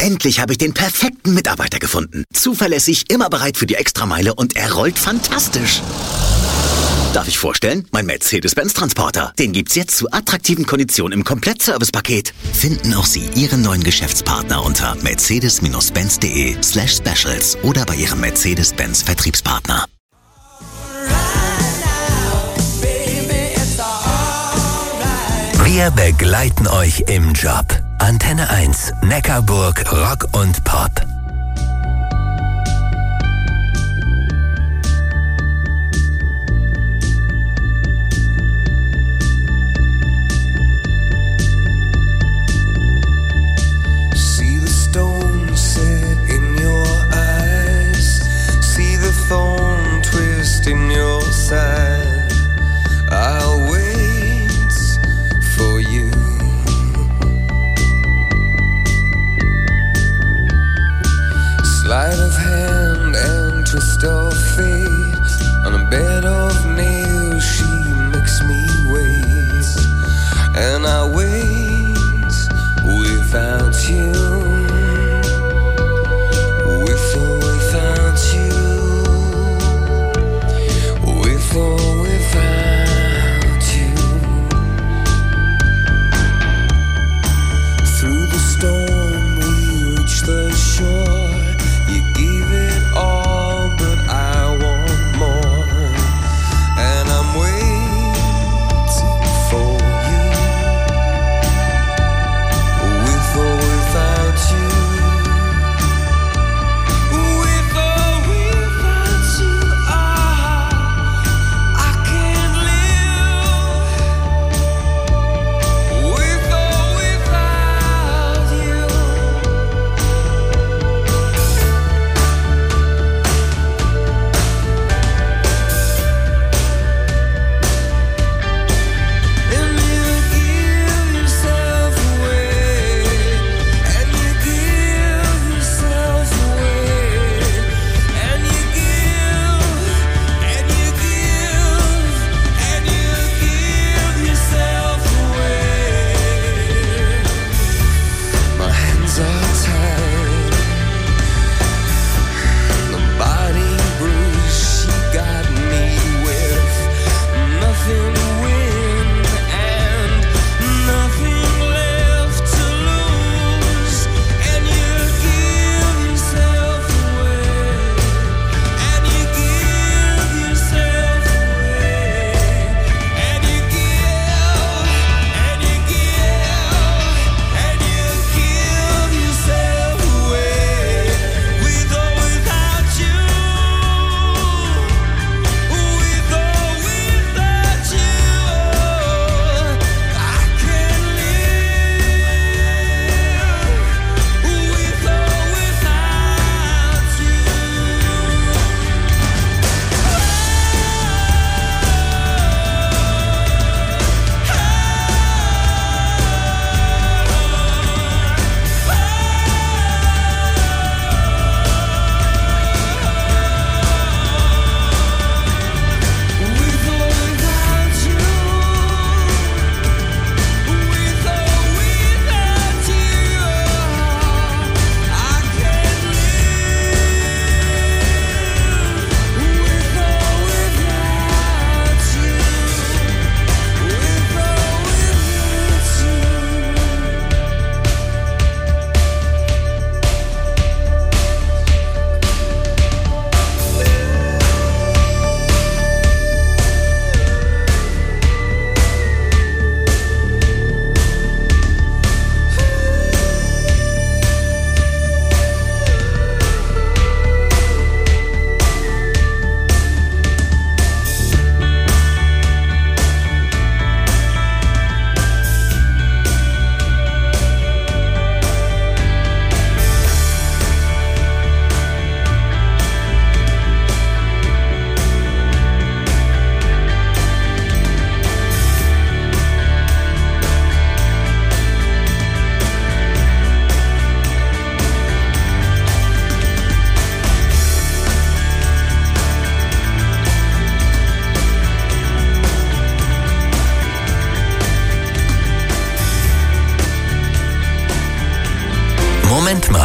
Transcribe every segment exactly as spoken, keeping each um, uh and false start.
Endlich habe ich den perfekten Mitarbeiter gefunden. Zuverlässig, immer bereit für die Extrameile und er rollt fantastisch. Darf ich vorstellen? Mein Mercedes-Benz Transporter. Den gibt's jetzt zu attraktiven Konditionen im Komplettservice-Paket. Finden auch Sie Ihren neuen Geschäftspartner unter mercedes-benz.de slash specials oder bei Ihrem Mercedes-Benz Vertriebspartner. Wir begleiten euch im Job. Antenne eins, Neckarburg, Rock und Pop. See the stone set in your eyes. See the thorn twist in your side. I'll wait for you. Sleight of hand and twist of fate. On a bed of nails she makes me wait. And I wait without you. With or without you. With or without you. Through the storm we reach the shore. You gave it all, but I want more. And I'm waiting for you.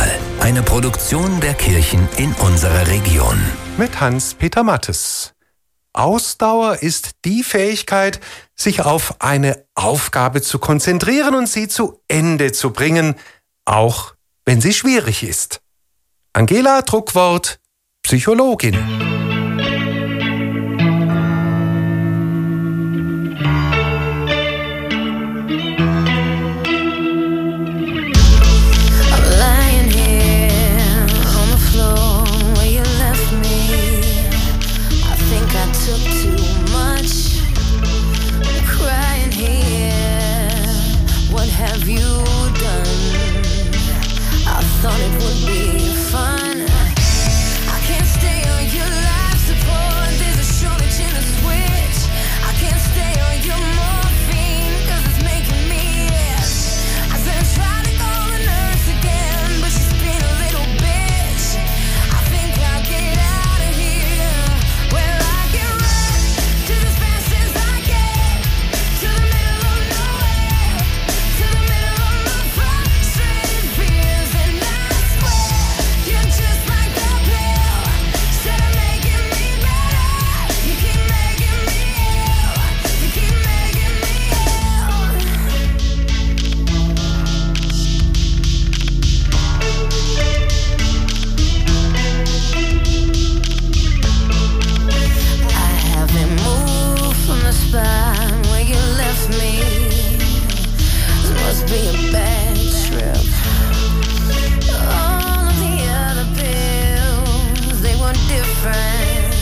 Auswahl. Eine Produktion der Kirchen in unserer Region. Mit Hans-Peter Mattes. Ausdauer ist die Fähigkeit, sich auf eine Aufgabe zu konzentrieren und sie zu Ende zu bringen, auch wenn sie schwierig ist. Angela Druckwort, Psychologin. Thought it would be fun. I can't stay on your life support. There's a shortage in the switch. I can't stay on your morphine, cause it's making me itch. I said I tried to call the nurse again, but she's been a little bitch. I think I'll get out of here. Well, I can run just as fast as I can, to the middle of nowhere, to the middle of my frustrated fears. And you're just like a pill, instead of making me better, you keep making me ill, you keep making me ill. I haven't moved from the spot where you left me. This must be a bad trip. All of the other pills, they were different.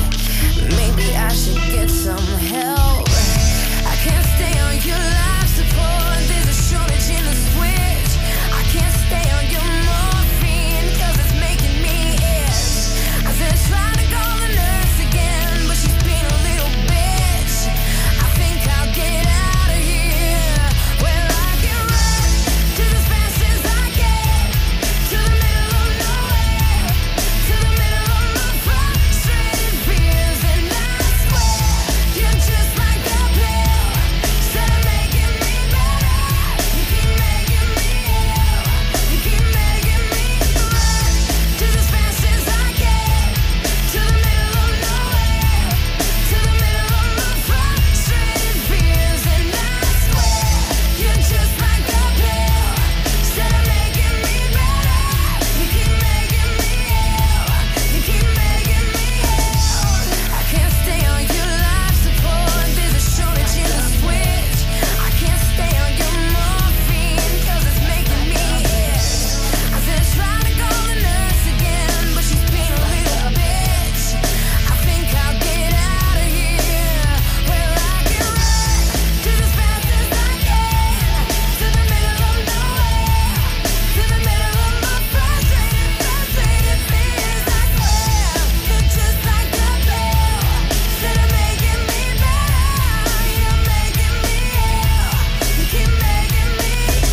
Maybe I should get some help. I can't stay on your life support. There's a shortage in the switch. I can't stay on your morphine, cause it's making me itch. I said try to call the nurse again, but she's been a little bitch. I think I'll get out of here. Well, I can run just as fast as I can, to the middle of nowhere, to the middle of my frustrated fears. And I swear, you're just like a pill, instead of making me better, you keep making me ill, you keep making me run just as fast as I can, to the middle of nowhere, to the middle of my frustrated fears. And I swear, you're just like a pill, instead of making me better, you keep making me ill, you keep making me ill. I can't stay on your life support. There's a shortage in the switch. I can't stay on your morphine, cause it's making me itch. I said try to call the nurse again, but she's been a little bitch. I think I'll get out of here. Well, I can run just as fast as I can, to the middle of nowhere, to the middle of my frustrated, frustrated fears. I swear, you're just like a pill, instead of making me better, you're making me ill, you keep making me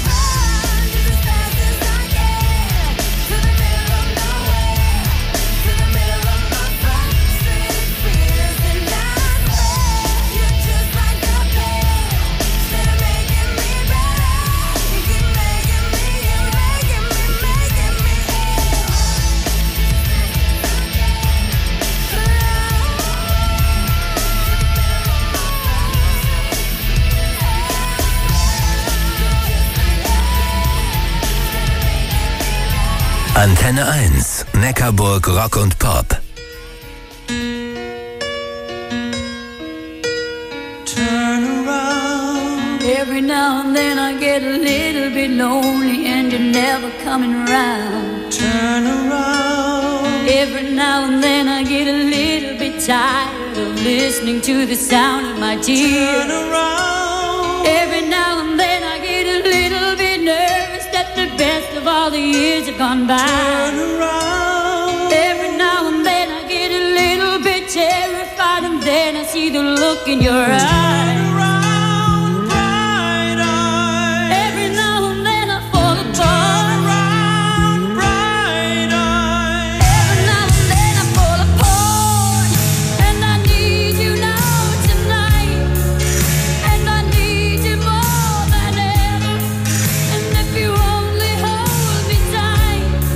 run just as fast as I can, to the middle of nowhere, to the middle of my frustrated fears. And I swear, you're just like a pill, instead of making me better, you keep making me ill, making me, making me ill. Antenne eins, Neckarburg Rock und Pop. Turn around. Every now and then I get a little bit lonely and you're never coming around. Turn around. Every now and then I get a little bit tired of listening to the sound of my tears. Turn around. Every now and then I get a little bit nervous that the best of all the years have gone by. Turn around. Every now and then I get a little bit terrified, and then I see the look in your eyes. Turn around, bright eyes. Every now and then I fall apart. Turn around, bright eyes. Every now and then I fall apart, and I need you now tonight, and I need you more than ever. And if you only hold me tight,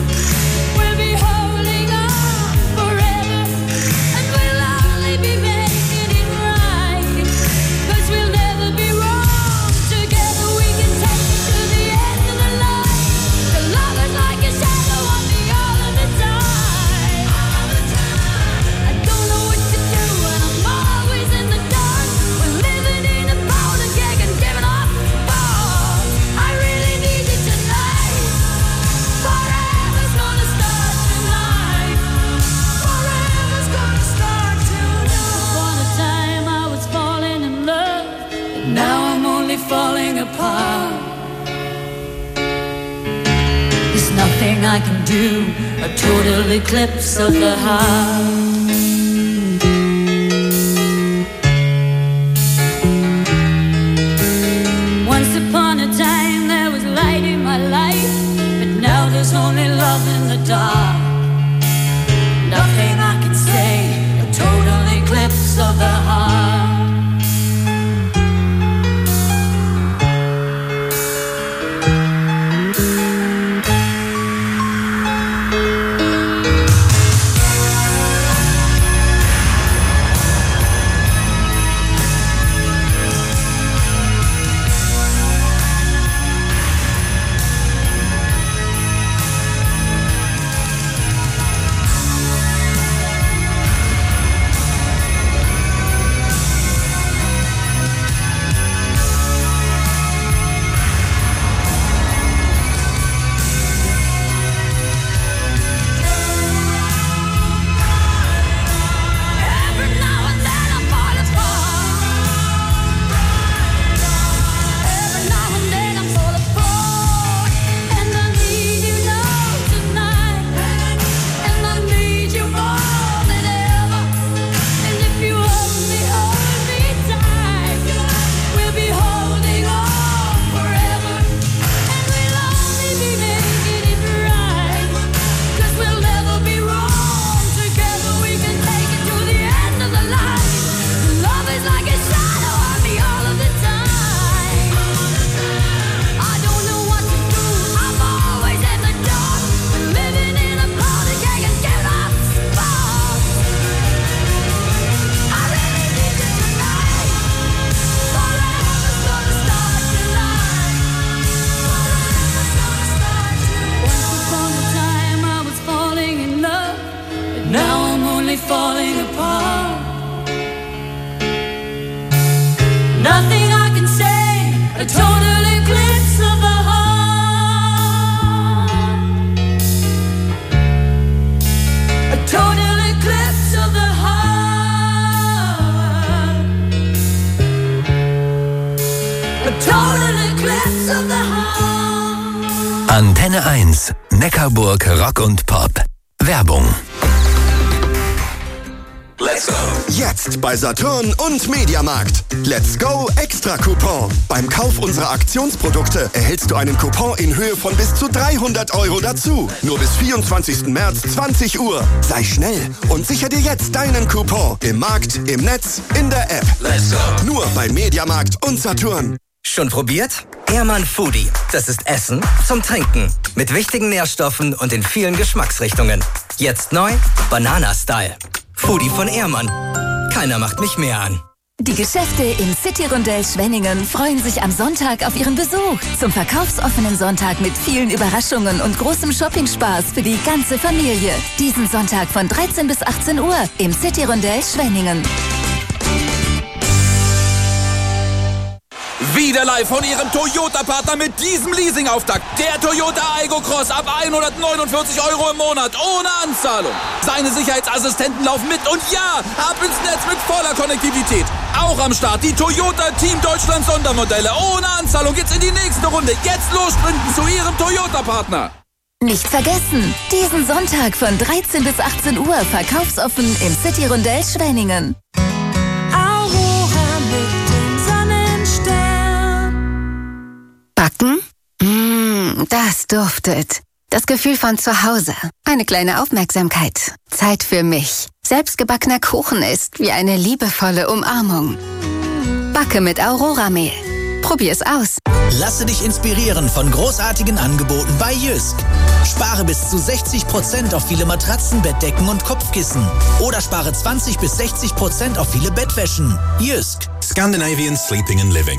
I can do, a total eclipse of the heart. Once upon a time there was light in my life, but now there's only love in the dark. Nothing I can say, a total eclipse of the heart. Antenne eins, Neckarburg Rock und Pop. Werbung. Let's go. Jetzt bei Saturn und Mediamarkt. Let's go Extra Coupon. Beim Kauf unserer Aktionsprodukte erhältst du einen Coupon in Höhe von bis zu dreihundert Euro dazu. Nur bis vierundzwanzigsten März zwanzig Uhr. Sei schnell und sichere dir jetzt deinen Coupon. Im Markt, im Netz, in der App. Let's go. Nur bei Mediamarkt und Saturn. Schon probiert? Ehrmann Foodie. Das ist Essen zum Trinken. Mit wichtigen Nährstoffen und in vielen Geschmacksrichtungen. Jetzt neu, Banana-Style. Foodie von Ehrmann. Keiner macht mich mehr an. Die Geschäfte im City-Rondell Schwenningen freuen sich am Sonntag auf ihren Besuch. Zum verkaufsoffenen Sonntag mit vielen Überraschungen und großem Shopping-Spaß für die ganze Familie. Diesen Sonntag von dreizehn bis achtzehn Uhr im City-Rondell Schwenningen. Wieder live von Ihrem Toyota-Partner mit diesem Leasing-Auftakt. Der Toyota Aygo Cross ab hundertneunundvierzig Euro im Monat ohne Anzahlung. Seine Sicherheitsassistenten laufen mit und ja, ab ins Netz mit voller Konnektivität. Auch am Start die Toyota Team Deutschland Sondermodelle. Ohne Anzahlung geht's in die nächste Runde. Jetzt los sprinten zu Ihrem Toyota-Partner. Nicht vergessen, diesen Sonntag von dreizehn bis achtzehn Uhr verkaufsoffen im City-Rondell Schwenningen. Backen? Mmh, das duftet. Das Gefühl von zu Hause. Eine kleine Aufmerksamkeit. Zeit für mich. Selbstgebackener Kuchen ist wie eine liebevolle Umarmung. Backe mit Aurora-Mehl. Probier's aus. Lasse dich inspirieren von großartigen Angeboten bei Jysk. Spare bis zu sechzig Prozent auf viele Matratzen, Bettdecken und Kopfkissen. Oder spare zwanzig bis sechzig Prozent auf viele Bettwäschen. Jysk. Scandinavian Sleeping and Living.